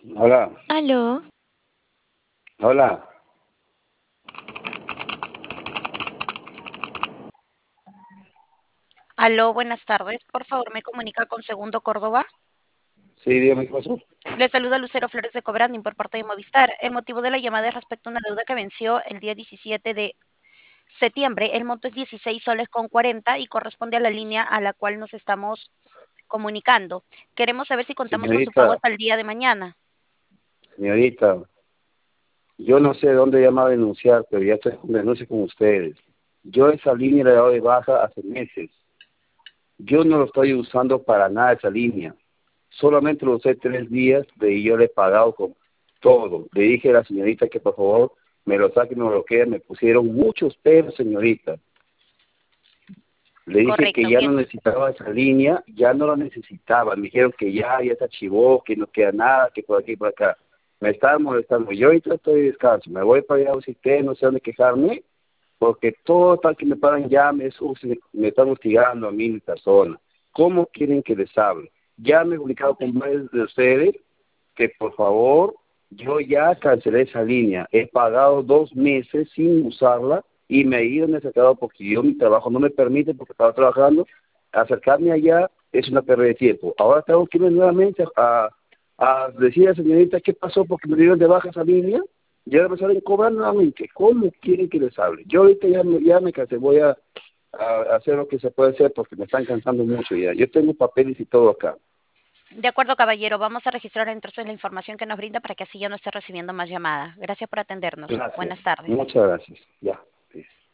Hola, Aló, hola. Aló, buenas tardes. Por favor, me comunica con Segundo Córdoba. Sí, dígame qué pasó. Le saluda Lucero Flores de Cobranding por parte de Movistar. El motivo de la llamada es respecto a una deuda que venció el día 17 de septiembre. El monto es 16 soles con 40 y corresponde a la línea a la cual nos estamos comunicando. Queremos saber si contamos con su Señorita, pago hasta el día de mañana. señorita, yo no sé dónde llamar a denunciar, pero ya estoy con denuncia con ustedes. Yo esa línea la he dado de baja hace meses. Yo no lo estoy usando para nada esa línea. Solamente lo usé 3 días y yo le he pagado con todo. Le dije a la señorita que por favor me lo saque y me lo bloquee. Me pusieron muchos peros, señorita. Le dije que Correcto, ya bien. no necesitaba esa línea, ya no la necesitaba. Me dijeron que ya se archivó, que no queda nada, que por aquí y por acá. Me estaban molestando. Yo ahorita estoy de descanso. Me voy para allá a un sistema, no sé dónde quejarme, porque todo tal que me pagan ya me están hostigando a mí personas. ¿Cómo quieren que les hable? Ya me he comunicado con varios de ustedes que por favor, yo ya cancelé esa línea. He pagado 2 meses sin usarla y me he ido necesitado porque yo mi trabajo no me permite, porque estaba trabajando. Acercarme allá es una pérdida de tiempo. Ahora tengo que ir nuevamente a decir a la señorita qué pasó porque me dieron de baja esa línea. Ya me salen cobrar nuevamente. ¿Cómo quieren que les hable? Yo ahorita ya me cansé, voy a hacer lo que se puede hacer porque me están cansando mucho ya. Yo tengo papeles y todo acá. De acuerdo, caballero. Vamos a registrar entonces la información que nos brinda para que así ya no esté recibiendo más llamadas. Gracias por atendernos. Gracias. Buenas tardes. Muchas gracias. Ya.